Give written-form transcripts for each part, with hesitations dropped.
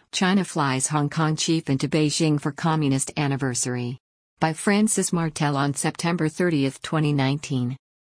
China flies Hong Kong chief into Beijing for Communist anniversary. By Francis Martel on September 30, 2019.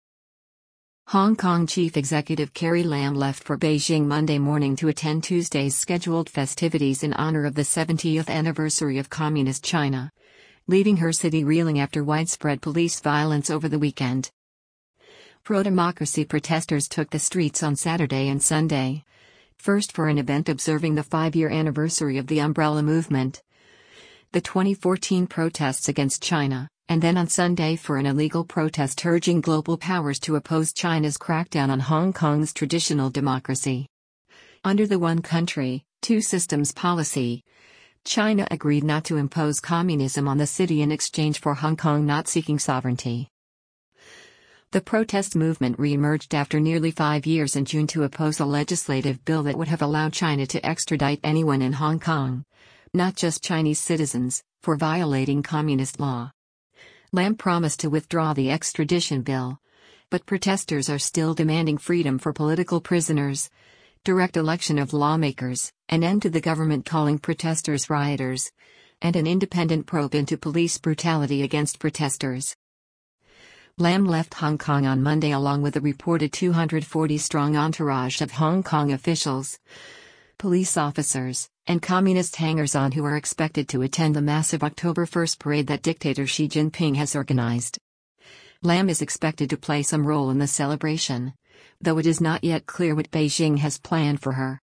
Hong Kong Chief Executive Carrie Lam left for Beijing Monday morning to attend Tuesday's scheduled festivities in honor of the 70th anniversary of Communist China, leaving her city reeling after widespread police violence over the weekend. Pro-democracy protesters took the streets on Saturday and Sunday, first for an event observing the 5-year anniversary of the Umbrella Movement, the 2014 protests against China, and then on Sunday for an illegal protest urging global powers to oppose China's crackdown on Hong Kong's traditional democracy. Under the one country, two systems policy, China agreed not to impose communism on the city in exchange for Hong Kong not seeking sovereignty. The protest movement re-emerged after nearly 5 years in June to oppose a legislative bill that would have allowed China to extradite anyone in Hong Kong, not just Chinese citizens, for violating communist law. Lam promised to withdraw the extradition bill, but protesters are still demanding freedom for political prisoners, direct election of lawmakers, an end to the government calling protesters rioters, and an independent probe into police brutality against protesters. Lam left Hong Kong on Monday along with a reported 240-strong entourage of Hong Kong officials, police officers, and communist hangers-on who are expected to attend the massive October 1st parade that dictator Xi Jinping has organized. Lam is expected to play some role in the celebration, though it is not yet clear what Beijing has planned for her.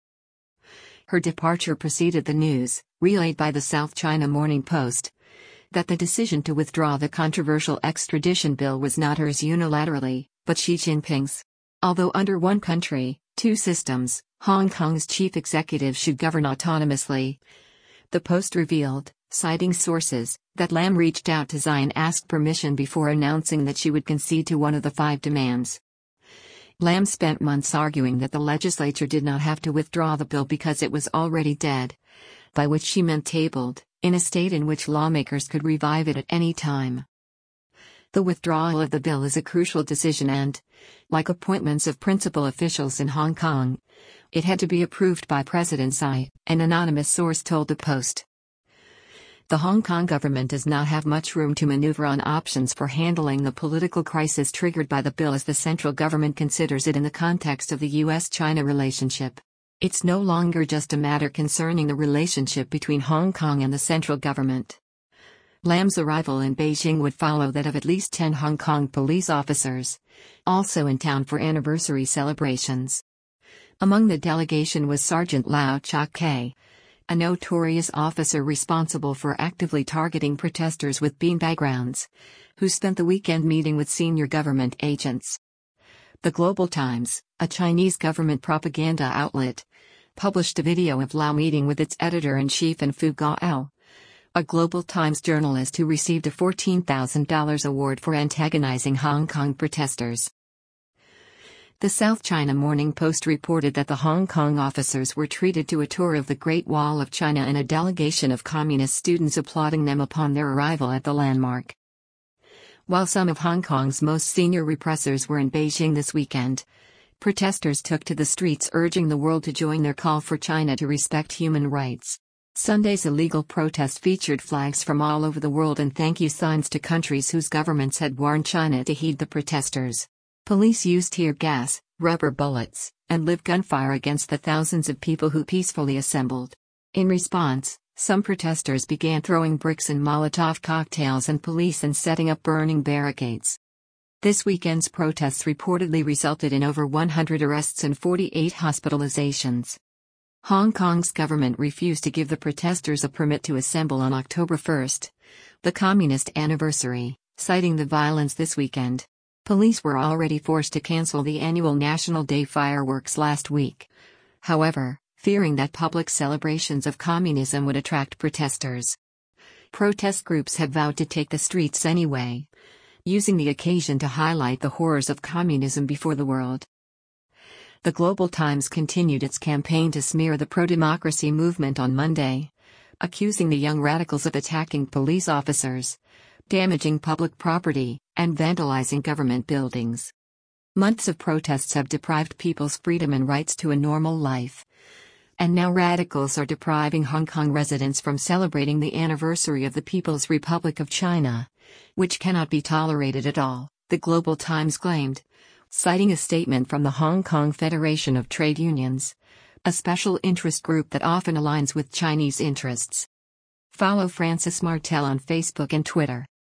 Her departure preceded the news, relayed by the South China Morning Post, that the decision to withdraw the controversial extradition bill was not hers unilaterally, but Xi Jinping's. Although under one country, two systems, Hong Kong's chief executive should govern autonomously. The Post revealed, citing sources, that Lam reached out to Xi and asked permission before announcing that she would concede to one of the 5 demands. Lam spent months arguing that the legislature did not have to withdraw the bill because it was already dead, by which she meant tabled, in a state in which lawmakers could revive it at any time. The withdrawal of the bill is a crucial decision and, like appointments of principal officials in Hong Kong, it had to be approved by President Xi, an anonymous source told the Post. The Hong Kong government does not have much room to maneuver on options for handling the political crisis triggered by the bill as the central government considers it in the context of the U.S.-China relationship. It's no longer just a matter concerning the relationship between Hong Kong and the central government. Lam's arrival in Beijing would follow that of at least 10 Hong Kong police officers, also in town for anniversary celebrations. Among the delegation was Sergeant Lau Chok-kei, a notorious officer responsible for actively targeting protesters with beanbag rounds, who spent the weekend meeting with senior government agents. The Global Times, a Chinese government propaganda outlet, published a video of Lau meeting with its editor-in-chief and Fu Gao, a Global Times journalist who received a $14,000 award for antagonizing Hong Kong protesters. The South China Morning Post reported that the Hong Kong officers were treated to a tour of the Great Wall of China and a delegation of communist students applauding them upon their arrival at the landmark. While some of Hong Kong's most senior repressors were in Beijing this weekend, protesters took to the streets urging the world to join their call for China to respect human rights. Sunday's illegal protest featured flags from all over the world and thank you signs to countries whose governments had warned China to heed the protesters. Police used tear gas, rubber bullets, and live gunfire against the thousands of people who peacefully assembled. In response, some protesters began throwing bricks and Molotov cocktails at police and setting up burning barricades. This weekend's protests reportedly resulted in over 100 arrests and 48 hospitalizations. Hong Kong's government refused to give the protesters a permit to assemble on October 1st, the Communist anniversary, citing the violence this weekend. Police were already forced to cancel the annual National Day fireworks last week. However, fearing that public celebrations of communism would attract protesters, protest groups have vowed to take the streets anyway, using the occasion to highlight the horrors of communism before the world. The Global Times continued its campaign to smear the pro-democracy movement on Monday, accusing the young radicals of attacking police officers, damaging public property, and vandalizing government buildings. Months of protests have deprived people's freedom and rights to a normal life, And now radicals are depriving Hong Kong residents from celebrating the anniversary of the People's Republic of China, which cannot be tolerated at all, the Global Times claimed, citing a statement from the Hong Kong Federation of Trade Unions, a special interest group that often aligns with Chinese interests. Follow Francis Martel on Facebook and Twitter.